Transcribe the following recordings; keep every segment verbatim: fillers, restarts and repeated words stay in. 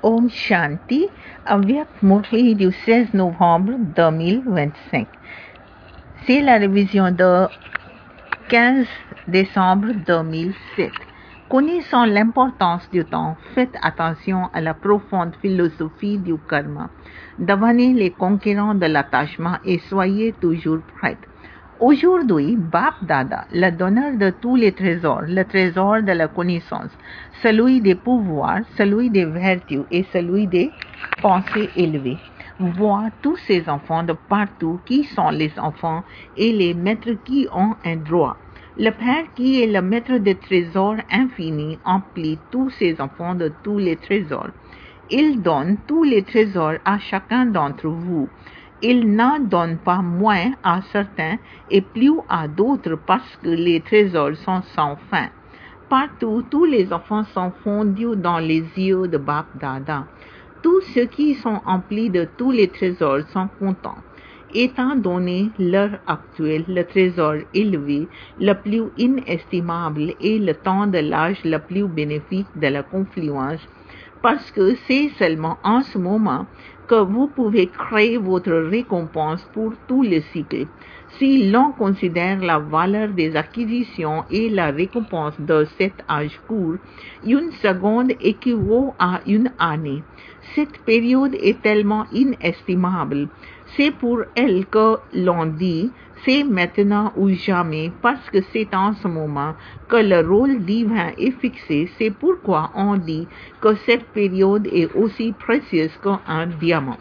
Om Shanti, Avyak Murli du seize novembre deux mille vingt-cinq. C'est la révision de quinze décembre deux mille sept. Connaissant l'importance du temps, faites attention à la profonde philosophie du karma. Devenez les conquérants de l'attachement et soyez toujours prêts. Aujourd'hui, Bap Dada, le donneur de tous les trésors, le trésor de la connaissance, celui des pouvoirs, celui des vertus et celui des pensées élevées, voit tous ces enfants de partout qui sont les enfants et les maîtres qui ont un droit. Le Père qui est le maître des trésors infinis emplit tous ces enfants de tous les trésors. Il donne tous les trésors à chacun d'entre vous. Il n'en donne pas moins à certains et plus à d'autres parce que les trésors sont sans fin. Partout, tous les enfants sont fondus dans les yeux de Bap Dada. Tous ceux qui sont emplis de tous les trésors sont contents. Étant donné l'heure actuelle, le trésor élevé, le plus inestimable et le temps de l'âge le plus bénéfique de la confluence, parce que c'est seulement en ce moment que vous pouvez créer votre récompense pour tout le cycle. Si l'on considère la valeur des acquisitions et la récompense de cet âge court, une seconde équivaut à une année. Cette période est tellement inestimable. C'est pour elle que l'on dit c'est maintenant ou jamais parce que c'est en ce moment que le rôle divin est fixé. C'est pourquoi on dit que cette période est aussi précieuse qu'un diamant.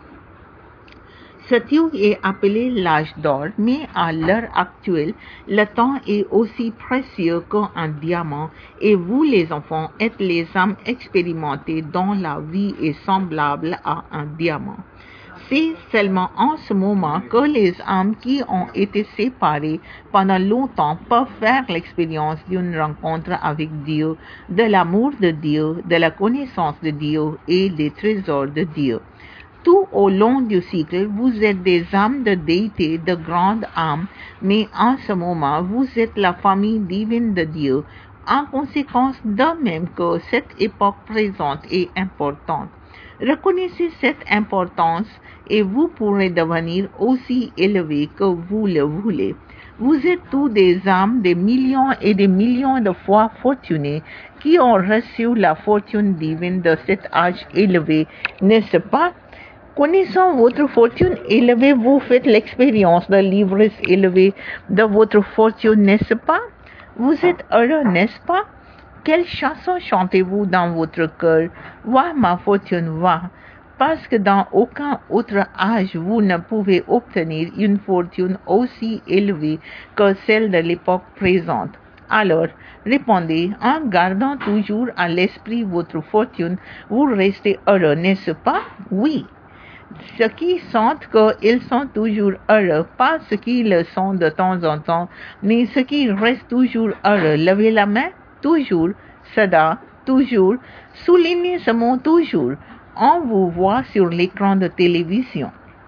Satyug est appelé l'âge d'or, mais à l'heure actuelle, le temps est aussi précieux qu'un diamant et vous les enfants êtes les âmes expérimentées dont la vie est semblable à un diamant. C'est seulement en ce moment que les âmes qui ont été séparées pendant longtemps peuvent faire l'expérience d'une rencontre avec Dieu, de l'amour de Dieu, de la connaissance de Dieu et des trésors de Dieu. Tout au long du cycle, vous êtes des âmes de déité, de grandes âmes, mais en ce moment, vous êtes la famille divine de Dieu. En conséquence, de même que cette époque présente est importante. Reconnaissez cette importance et vous pourrez devenir aussi élevé que vous le voulez. Vous êtes tous des âmes, des millions et des millions de fois fortunés qui ont reçu la fortune divine de cet âge élevé, n'est-ce pas? Connaissant votre fortune élevée, vous faites l'expérience de l'ivresse élevée de votre fortune, n'est-ce pas? Vous êtes heureux, n'est-ce pas? Quelle chanson chantez-vous dans votre cœur? Va, ma fortune, va. Parce que dans aucun autre âge, vous ne pouvez obtenir une fortune aussi élevée que celle de l'époque présente. Alors, répondez, en gardant toujours à l'esprit votre fortune, vous restez heureux, n'est-ce pas? Oui. Ceux qui sentent qu'ils sont toujours heureux, pas ceux qui le sont de temps en temps, mais ceux qui restent toujours heureux. Levez la main, toujours, sada, toujours, soulignez ce mot toujours. On vous voit sur l'écran de télévision.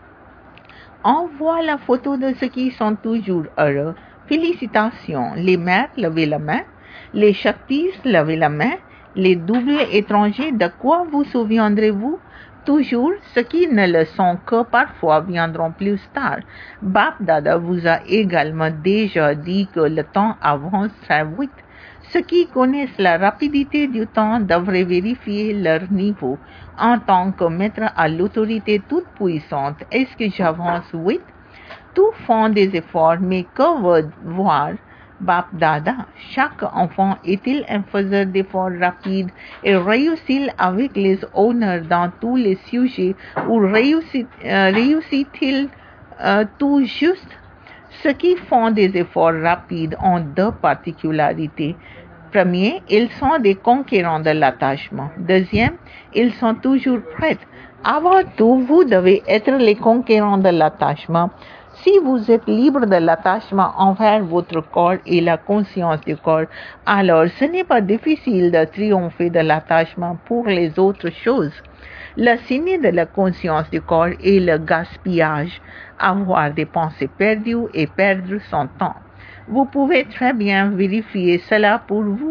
On voit la photo de ceux qui sont toujours heureux. Félicitations. Les mères, levez la main. Les shaktis, levez la main. Les doubles étrangers, de quoi vous souviendrez-vous? Toujours, ceux qui ne le sont que parfois viendront plus tard. Bap Dada vous a également déjà dit que le temps avance très vite. Ceux qui connaissent la rapidité du temps devraient vérifier leur niveau. En tant que maître à l'autorité toute puissante, est-ce que j'avance vite? Tous font des efforts, mais que veut voir Bap Dada? Chaque enfant est-il un faiseur d'efforts rapides et réussit avec les honneurs dans tous les sujets ou réussit, euh, réussit-il euh, tout juste? Ceux qui font des efforts rapides ont deux particularités. Premier, ils sont des conquérants de l'attachement. Deuxième, ils sont toujours prêts. Avant tout, vous devez être les conquérants de l'attachement. Si vous êtes libre de l'attachement envers votre corps et la conscience du corps, alors ce n'est pas difficile de triompher de l'attachement pour les autres choses. Le signe de la conscience du corps est le gaspillage, avoir des pensées perdues et perdre son temps. Vous pouvez très bien vérifier cela pour vous.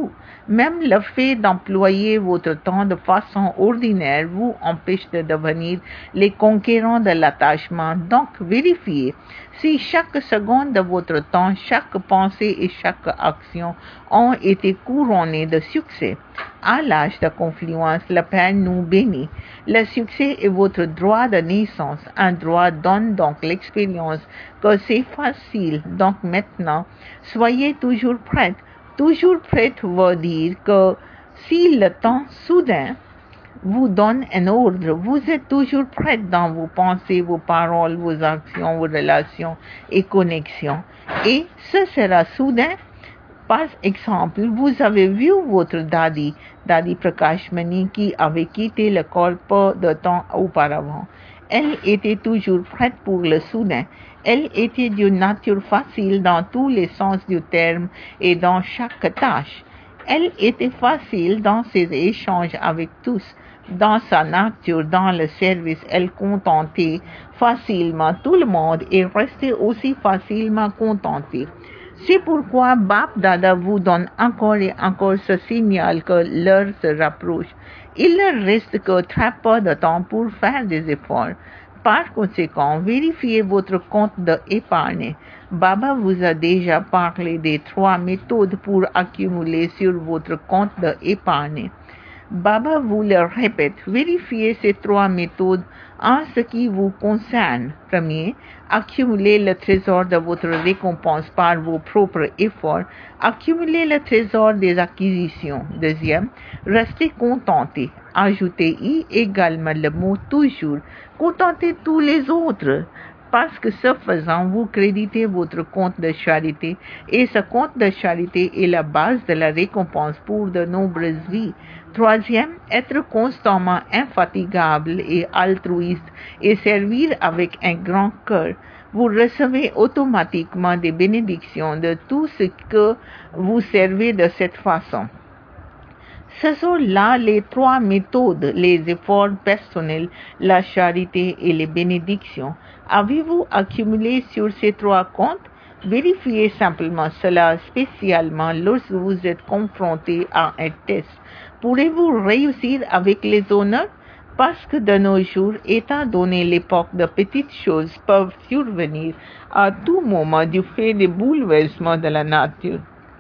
Même le fait d'employer votre temps de façon ordinaire vous empêche de devenir les conquérants de l'attachement. Donc, vérifiez si chaque seconde de votre temps, chaque pensée et chaque action ont été couronnées de succès. À l'âge de confluence, le Père nous bénit. Le succès est votre droit de naissance. Un droit donne donc l'expérience que c'est facile. Donc maintenant, soyez toujours prête. Toujours prête veut dire que si le temps soudain vous donne un ordre, vous êtes toujours prête dans vos pensées, vos paroles, vos actions, vos relations et connexions. Et ce sera soudain. Par exemple, vous avez vu votre Dadi, Dadi Prakash Mani, qui avait quitté le corps peu de temps auparavant. Elle était toujours prête pour le soudain. Elle était d'une nature facile dans tous les sens du terme et dans chaque tâche. Elle était facile dans ses échanges avec tous. Dans sa nature, dans le service, elle contentait facilement tout le monde et restait aussi facilement contentée. C'est pourquoi Bap Dada vous donne encore et encore ce signal que l'heure se rapproche. Il ne reste que très peu de temps pour faire des efforts. Par conséquent, vérifiez votre compte d'épargne. Baba vous a déjà parlé des trois méthodes pour accumuler sur votre compte d'épargne. Baba vous le répète, vérifiez ces trois méthodes en ce qui vous concerne. Premier, accumulez le trésor de votre récompense par vos propres efforts. Accumulez le trésor des acquisitions. Deuxième, restez contenté. Ajoutez-y également le mot toujours. Contentez tous les autres. Parce que ce faisant, vous créditez votre compte de charité et ce compte de charité est la base de la récompense pour de nombreuses vies. Troisième, être constamment infatigable et altruiste et servir avec un grand cœur. Vous recevez automatiquement des bénédictions de tout ce que vous servez de cette façon. Ce sont là les trois méthodes, les efforts personnels, la charité et les bénédictions. Avez-vous accumulé sur ces trois comptes? Vérifiez simplement cela, spécialement lorsque vous êtes confronté à un test. Pourrez-vous réussir avec les honneurs? Parce que de nos jours, étant donné l'époque de petites choses peuvent survenir à tout moment du fait des bouleversements de la nature.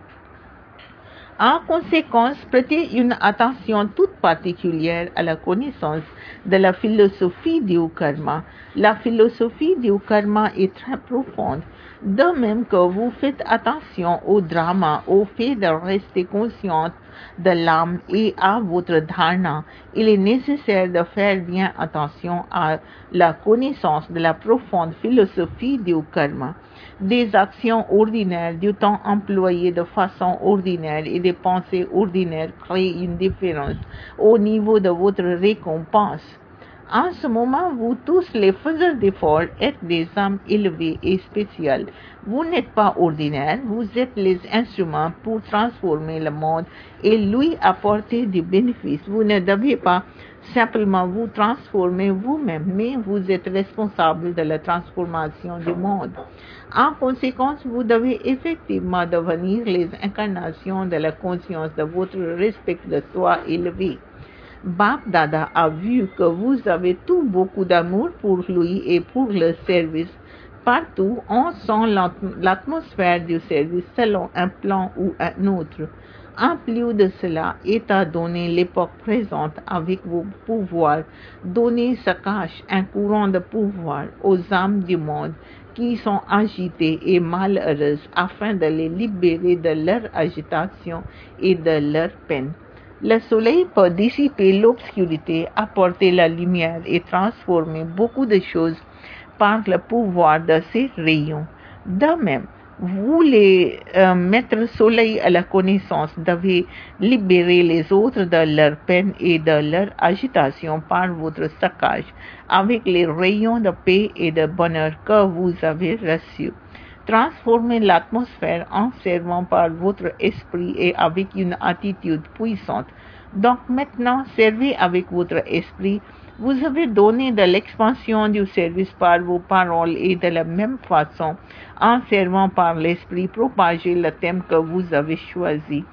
En conséquence, prêtez une attention toute particulière à la connaissance de la philosophie du karma. La philosophie du karma est très profonde. De même que vous faites attention au drama, au fait de rester consciente de l'âme et à votre dharana, il est nécessaire de faire bien attention à la connaissance de la profonde philosophie du karma. Des actions ordinaires, du temps employé de façon ordinaire et des pensées ordinaires créent une différence au niveau de votre récompense. En ce moment, vous tous les faiseurs d'efforts êtes des âmes élevées et spéciales. Vous n'êtes pas ordinaires, vous êtes les instruments pour transformer le monde et lui apporter du bénéfice. Vous ne devez pas simplement vous transformer vous-même, mais vous êtes responsable de la transformation du monde. En conséquence, vous devez effectivement devenir les incarnations de la conscience de votre respect de soi élevé. Bap Dada a vu que vous avez tout beaucoup d'amour pour lui et pour le service. Partout, on sent l'atmosphère du service selon un plan ou un autre. En plus de cela, étant donné l'époque présente avec vos pouvoirs, donnez ce cache un courant de pouvoir aux âmes du monde qui sont agitées et malheureuses afin de les libérer de leur agitation et de leur peine. Le soleil peut dissiper l'obscurité, apporter la lumière et transformer beaucoup de choses par le pouvoir de ses rayons. De même, vous les euh, maîtres soleil à la connaissance devez libérer les autres de leur peine et de leur agitation par votre saccage avec les rayons de paix et de bonheur que vous avez reçus. Transformez l'atmosphère en servant par votre esprit et avec une attitude puissante. Donc maintenant, servez avec votre esprit. Vous avez donné de l'expansion du service par vos paroles et de la même façon, en servant par l'esprit, propagez le thème que vous avez choisi.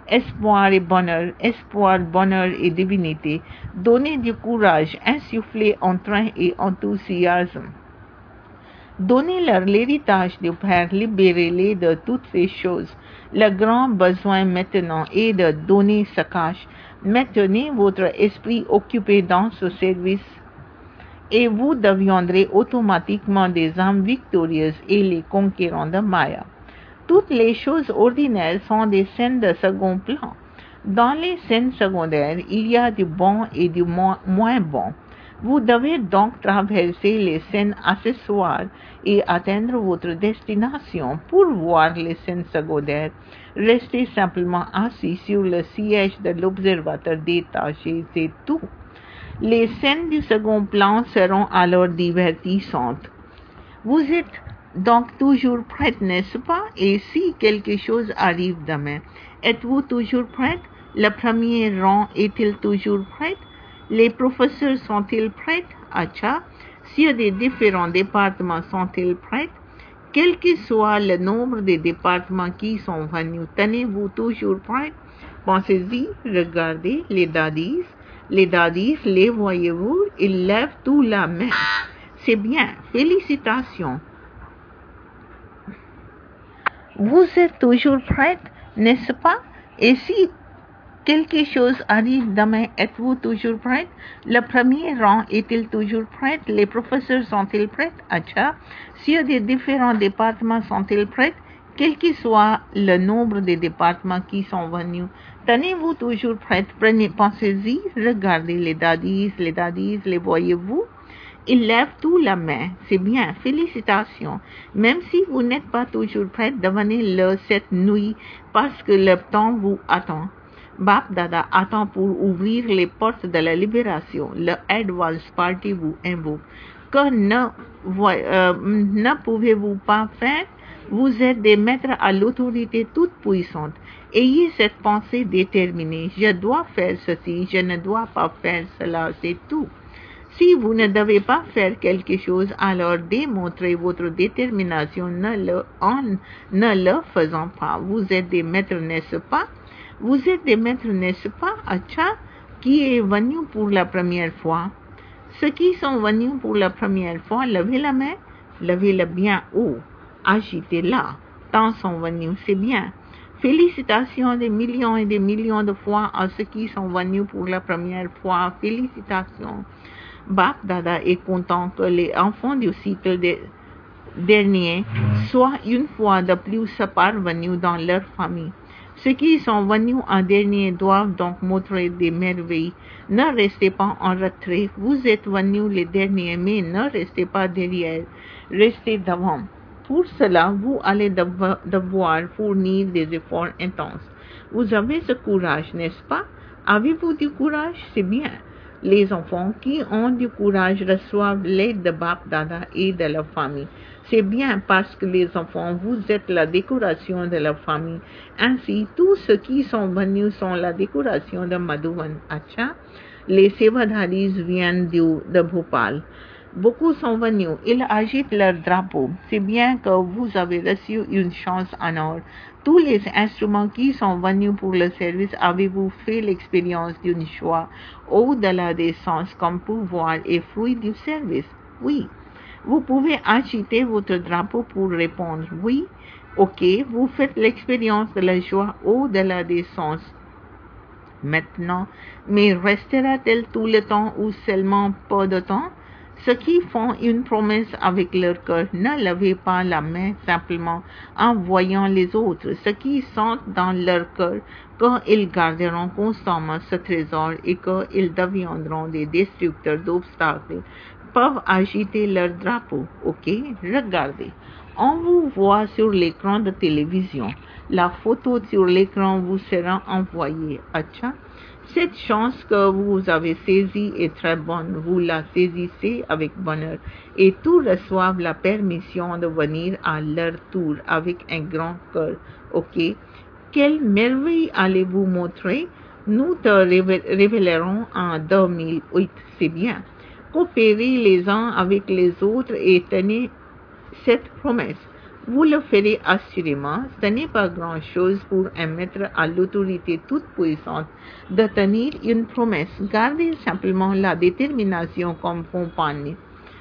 espoir et bonheur, espoir, bonheur et divinité, donner du courage, insuffler entrain et enthousiasme. Donnez-leur l'héritage du Père, libérez-les de toutes ces choses. Le grand besoin maintenant est de donner ce cash. Maintenez votre esprit occupé dans ce service et vous deviendrez automatiquement des âmes victorieuses et les conquérants de Maya. Toutes les choses ordinaires sont des scènes de second plan. Dans les scènes secondaires, il y a du bon et du moins, moins bon. Vous devez donc traverser les scènes accessoires et atteindre votre destination. Pour voir les scènes secondaires, restez simplement assis sur le siège de l'observateur détaché, c'est tout. Les scènes du second plan seront alors divertissantes. Vous êtes donc toujours prête, n'est-ce pas? Et si quelque chose arrive demain, êtes-vous toujours prête? Le premier rang est-il toujours prêt? Les professeurs sont-ils prêts? Acha, si des différents départements sont-ils prêts? Quel que soit le nombre de départements qui sont venus, tenez-vous toujours prêts? Pensez-y, regardez les dadis. Les dadis, les voyez-vous, ils lèvent tout la main. C'est bien, félicitations. Vous êtes toujours prêts, n'est-ce pas? Et si quelque chose arrive demain, êtes-vous toujours prêt? Le premier rang est-il toujours prêt? Les professeurs sont-ils prêts? Acha, si des différents départements sont-ils prêts? Quel que soit le nombre de départements qui sont venus, tenez-vous toujours prêts? Prenez, pensez-y, regardez les dadis, les dadis, les voyez-vous? Ils lèvent tout la main. C'est bien, félicitations. Même si vous n'êtes pas toujours prêts, devenez-le cette nuit parce que le temps vous attend. Bap Dada attend pour ouvrir les portes de la libération. Le Advance Party vous invoque. Que ne, euh, ne pouvez-vous pas faire? Vous êtes des maîtres à l'autorité toute puissante. Ayez cette pensée déterminée. Je dois faire ceci, je ne dois pas faire cela, c'est tout. Si vous ne devez pas faire quelque chose, alors démontrez votre détermination ne le, en ne le faisant pas. Vous êtes des maîtres, n'est-ce pas? Vous êtes des maîtres, n'est-ce pas? Acha, qui est venu pour la première fois? Ceux qui sont venus pour la première fois, levez la main, levez-la bien haut, agitez-la. Tant sont venus, c'est bien. Félicitations des millions et des millions de fois à ceux qui sont venus pour la première fois. Félicitations. Bap Dada est content que les enfants du cycle de, dernier soient une fois de plus parvenus dans leur famille. Ceux qui sont venus en dernier doivent donc montrer des merveilles. Ne restez pas en retrait. Vous êtes venus les derniers, mais ne restez pas derrière. Restez devant. Pour cela, vous allez devoir fournir des efforts intenses. Vous avez ce courage, n'est-ce pas? Avez-vous du courage? C'est bien. Les enfants qui ont du courage reçoivent l'aide de Bap Dada et de la famille. C'est bien parce que les enfants, vous êtes la décoration de la famille. Ainsi, tous ceux qui sont venus sont la décoration de Madhuvan. Acha, les Sevadharis viennent du, de Bhopal. Beaucoup sont venus, ils agitent leur drapeau. C'est bien que vous avez reçu une chance en or. Tous les instruments qui sont venus pour le service, avez-vous fait l'expérience d'une joie au-delà des sens comme pouvoir et fruit du service? Oui. Vous pouvez agiter votre drapeau pour répondre oui. Ok, vous faites l'expérience de la joie au-delà des sens. Maintenant, mais restera-t-elle tout le temps ou seulement peu de temps? Ceux qui font une promesse avec leur cœur, ne levez pas la main simplement en voyant les autres. Ceux qui sentent dans leur cœur qu'ils garderont constamment ce trésor et qu'ils deviendront des destructeurs d'obstacles, peuvent agiter leur drapeau. Ok, regardez. On vous voit sur l'écran de télévision. La photo sur l'écran vous sera envoyée. Acha. Cette chance que vous avez saisie est très bonne. Vous la saisissez avec bonheur et tous reçoivent la permission de venir à leur tour avec un grand cœur. Ok? Quelle merveille allez-vous montrer? Nous te révélerons en deux mille huit. C'est bien. Coopérez les uns avec les autres et tenez cette promesse. Vous le ferez assurément. Ce n'est pas grand-chose pour un maître à l'autorité toute puissante de tenir une promesse. Gardez simplement la détermination comme compagnie.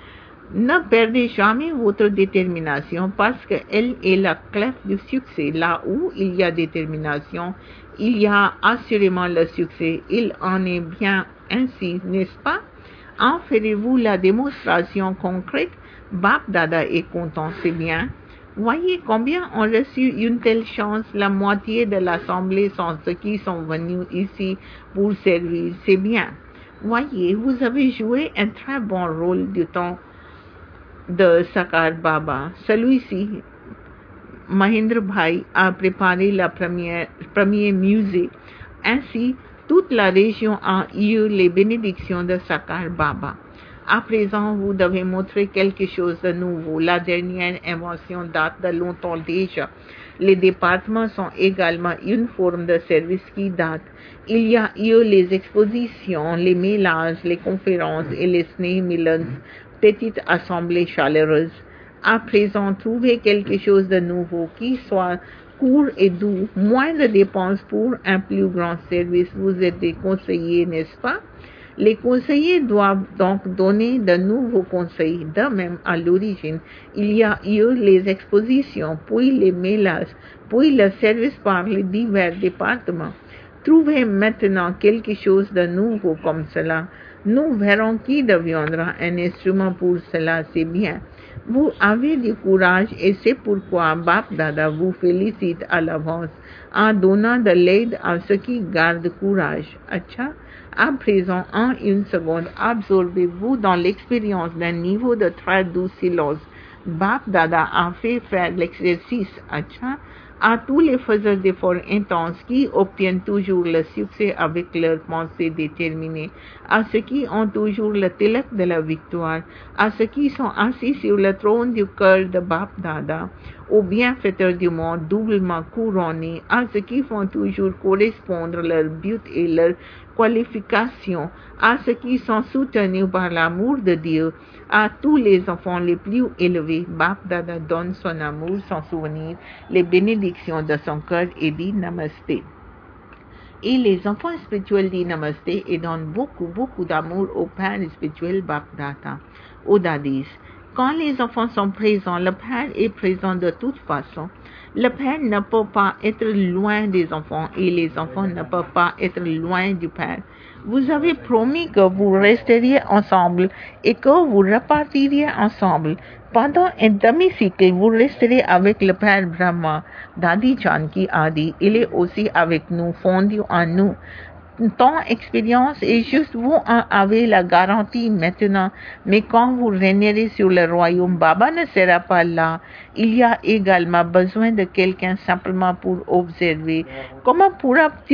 Ne perdez jamais votre détermination parce qu'elle est la clé du succès. Là où il y a détermination, il y a assurément le succès. Il en est bien ainsi, n'est-ce pas? En ferez-vous la démonstration concrète? Bap Dada est content, c'est bien. Voyez combien ont reçu une telle chance. La moitié de l'assemblée sont ceux qui sont venus ici pour servir, c'est bien. Voyez, vous avez joué un très bon rôle du temps de Sakar Baba. Celui-ci, Mahendra Bhai, a préparé la première, premier musée. Ainsi, toute la région a eu les bénédictions de Sakar Baba. À présent, vous devez montrer quelque chose de nouveau. La dernière invention date de longtemps déjà. Les départements sont également une forme de service qui date. Il y a eu les expositions, les mélanges, les conférences et les Sneh Milans, petites assemblées chaleureuses. À présent, trouvez quelque chose de nouveau qui soit court et doux, moins de dépenses pour un plus grand service. Vous êtes des conseillers, n'est-ce pas? Les conseillers doivent donc donner de nouveaux conseils. De même, à l'origine, il y a eu les expositions, puis les mélanges, puis le service par les divers départements. Trouvez maintenant quelque chose de nouveau comme cela. Nous verrons qui deviendra un instrument pour cela, c'est bien. Vous avez du courage et c'est pourquoi Bap Dada vous félicite à l'avance en donnant de l'aide à ceux qui gardent courage. Acha? À présent, en une seconde, absorbez-vous dans l'expérience d'un niveau de très doux silence. Bap Dada a fait faire l'exercice. Acha? À tous les faiseurs d'efforts intenses qui obtiennent toujours le succès avec leurs pensées déterminées, à ceux qui ont toujours le tilak de la victoire, à ceux qui sont assis sur le trône du cœur de Bap Dada, aux bienfaiteurs du monde doublement couronnés, à ceux qui font toujours correspondre leur but et leur qualification, à ceux qui sont soutenus par l'amour de Dieu, à tous les enfants les plus élevés, Bap Dada donne son amour, son souvenir, les bénédictions de son cœur et dit Namasté. Et les enfants spirituels disent Namasté et donnent beaucoup, beaucoup d'amour au Père spirituel Bap Dada, au Dadis. Quand les enfants sont présents, le Père est présent de toute façon. Le Père ne peut pas être loin des enfants et les enfants ne peuvent pas être loin du Père. Vous avez promis que vous resteriez ensemble et que vous repartiriez ensemble. Pendant un demi-cycle, vous resterez avec le Père Brahma. Dadi Janki a dit, il est aussi avec nous, fondu en nous. Ton expérience est juste, vous en avez la garantie maintenant, mais quand vous régnerez sur le royaume, Baba ne sera pas là. Il y a également besoin de quelqu'un simplement pour observer. Comment pourras-tu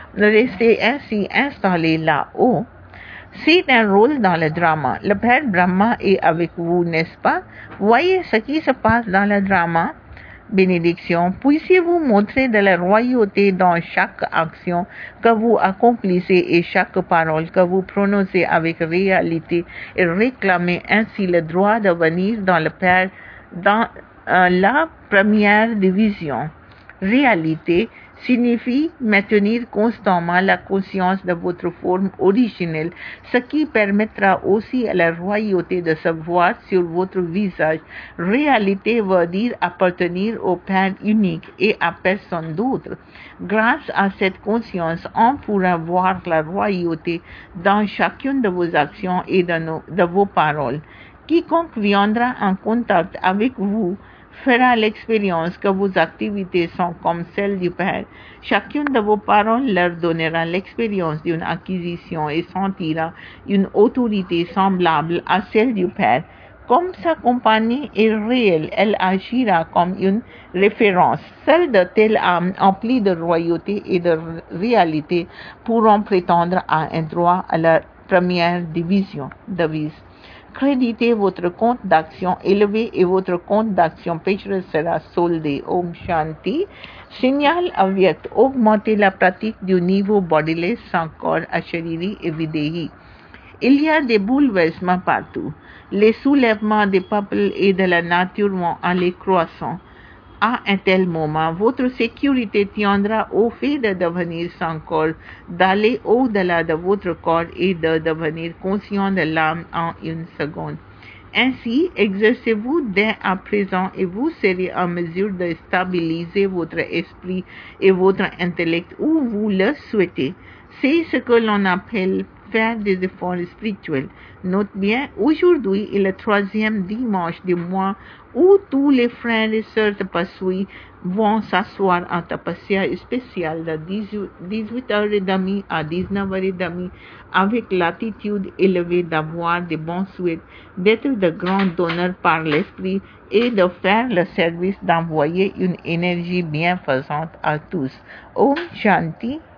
rester ainsi installé là-haut? C'est un rôle dans le drama. Le Père Brahma est avec vous, n'est-ce pas? Voyez ce qui se passe dans le drama. Bénédiction, puissiez-vous montrer de la royauté dans chaque action que vous accomplissez et chaque parole que vous prononcez avec réalité et réclamez ainsi le droit de venir dans le Père dans euh, la première division. Réalité signifie maintenir constamment la conscience de votre forme originelle, ce qui permettra aussi à la royauté de se voir sur votre visage. Réalité veut dire appartenir au Père unique et à personne d'autre. Grâce à cette conscience, on pourra voir la royauté dans chacune de vos actions et de, nos, de vos paroles. Quiconque viendra en contact avec vous fera l'expérience que vos activités sont comme celles du Père. Chacune de vos paroles leur donnera l'expérience d'une acquisition et sentira une autorité semblable à celle du Père. Comme sa compagnie est réelle, elle agira comme une référence. Seules de telles âmes emplies de royauté et de réalité pourront prétendre à un droit à la première division. Devise. Créditez votre compte d'action élevé et votre compte d'action pécheresse sera soldé. Om Shanti. Signal avyakt. Augmentez la pratique du niveau bodiless sans corps, achariri et videhi. Il y a des bouleversements partout. Les soulèvements des peuples et de la nature vont aller croissant. À un tel moment, votre sécurité tiendra au fait de devenir sans corps, d'aller au-delà de votre corps et de devenir conscient de l'âme en une seconde. Ainsi, exercez-vous dès à présent et vous serez en mesure de stabiliser votre esprit et votre intellect où vous le souhaitez. C'est ce que l'on appelle faire des efforts spirituels. Note bien, aujourd'hui est le troisième dimanche du mois où tous les frères et sœurs Tapaswi vont s'asseoir en tapasya spéciale de dix-huit heures trente à dix-neuf heures trente avec l'attitude élevée d'avoir de bons souhaits, d'être de grands donneurs par l'esprit et de faire le service d'envoyer une énergie bienfaisante à tous. Om Shanti.